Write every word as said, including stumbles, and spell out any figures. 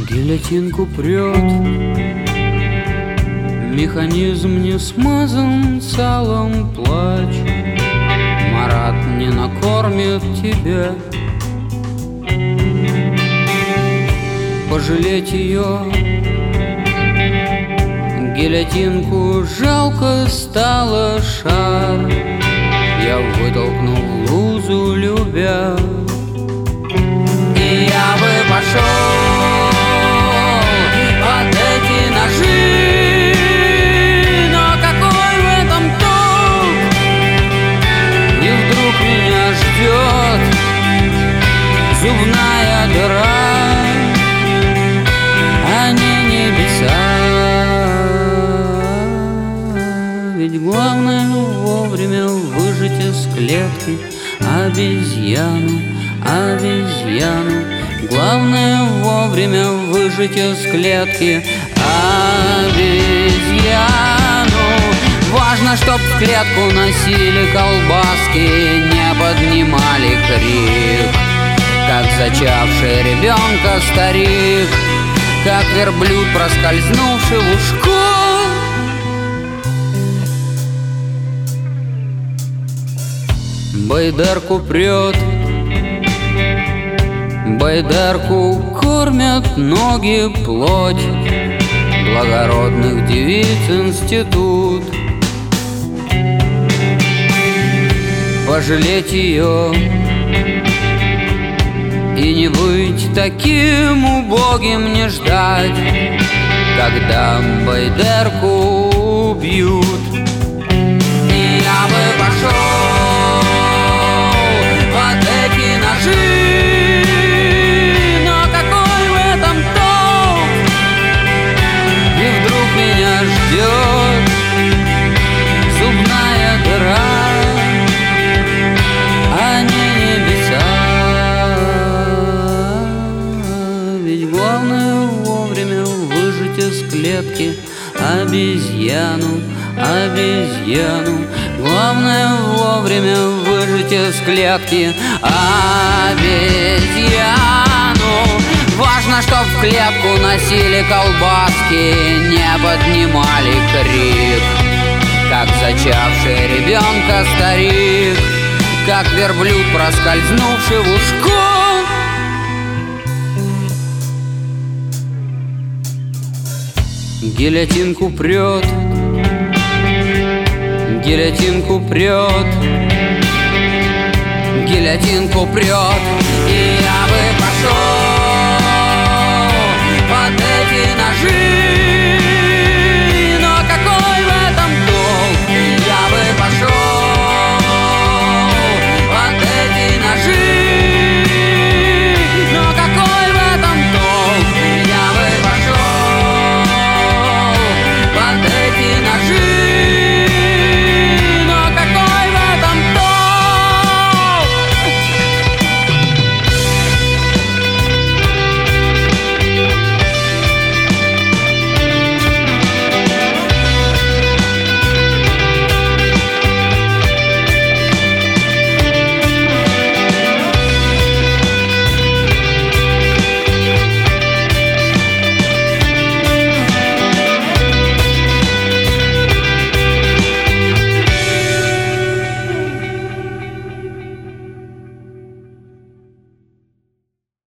Гильотинку прет, механизм не смазан салом, плачь. Марат не накормит тебя. Пожалеть ее, гильотинку жалко стало, шар я вытолкнул в лузу, любя. И я бы пошел под эти ножи, но какой в этом толк? И вдруг меня ждет зубная дыра, а не небеса. Ведь главное вовремя выжить из клетки обезьяну, обезьяну. Главное вовремя выжить из клетки обезьяну. Важно, чтоб в клетку носили колбаски, не поднимали крик, как зачавший ребенка старик, как верблюд, проскользнувший в ушко. Байдарку прет, байдарку кормят ноги, плоть благородных девиц институт. Пожалеть ее и не быть таким убогим, не ждать, когда байдарку убьют. И я бы пошел под эти ножи, но какой в этом толк? И вдруг меня ждет зубная дыра, а не небеса. Ведь главное вовремя выжить из клетки обезьяну, обезьяну. Главное вовремя выжить из клетки обезьяну. Важно, чтоб в клетку носили колбаски, не поднимали крик, как зачавший ребенка старик, как верблюд, проскользнувший в ушко. Гильотинку прет, гильотинку прет, гильотинку прет. И